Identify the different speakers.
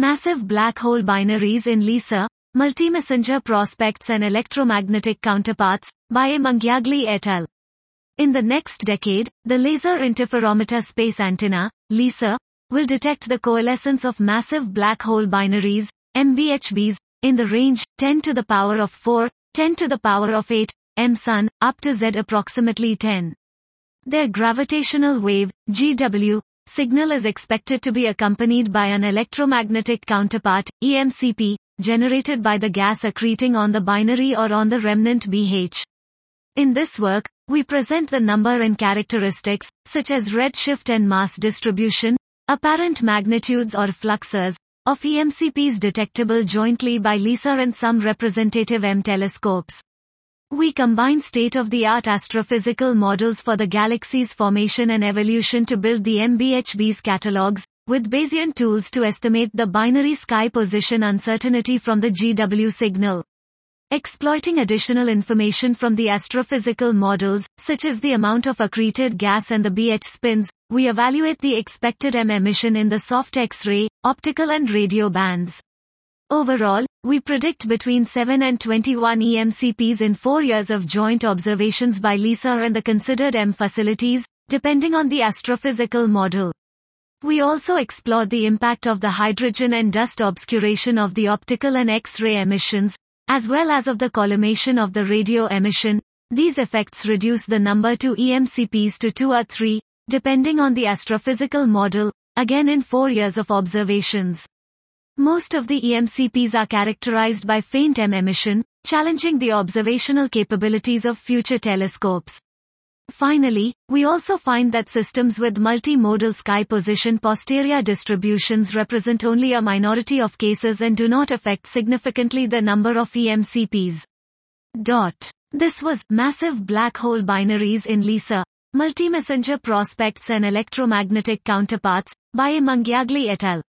Speaker 1: Massive black hole binaries in LISA, Multi-Messenger Prospects and Electromagnetic Counterparts, by A. Mangyagli et al. In the next decade, the Laser Interferometer Space Antenna, LISA, will detect the coalescence of massive black hole binaries, MBHBs, in the range 10 to the power of 4, 10 to the power of 8, m-sun, up to Z approximately 10. Their gravitational wave, GW, signal is expected to be accompanied by an electromagnetic counterpart, EMCP, generated by the gas accreting on the binary or on the remnant BH. In this work, we present the number and characteristics, such as redshift and mass distribution, apparent magnitudes or fluxes, of EMCPs detectable jointly by LISA and some representative M telescopes. We combine state-of-the-art astrophysical models for the galaxy's formation and evolution to build the MBHB's catalogs, with Bayesian tools to estimate the binary sky position uncertainty from the GW signal. Exploiting additional information from the astrophysical models, such as the amount of accreted gas and the BH spins, we evaluate the expected M emission in the soft X-ray, optical and radio bands. Overall, we predict between 7 and 21 EMCPs in 4 years of joint observations by LISA and the considered M facilities, depending on the astrophysical model. We also explore the impact of the hydrogen and dust obscuration of the optical and X-ray emissions, as well as of the collimation of the radio emission. These effects reduce the number to EMCPs to 2 or 3, depending on the astrophysical model, again in 4 years of observations. Most of the EMCPs are characterized by faint M emission, challenging the observational capabilities of future telescopes. Finally, we also find that systems with multimodal sky position posterior distributions represent only a minority of cases and do not affect significantly the number of EMCPs. This was Massive Black Hole Binaries in LISA, Multi-Messenger Prospects and Electromagnetic Counterparts, by A. Mangyagli et al.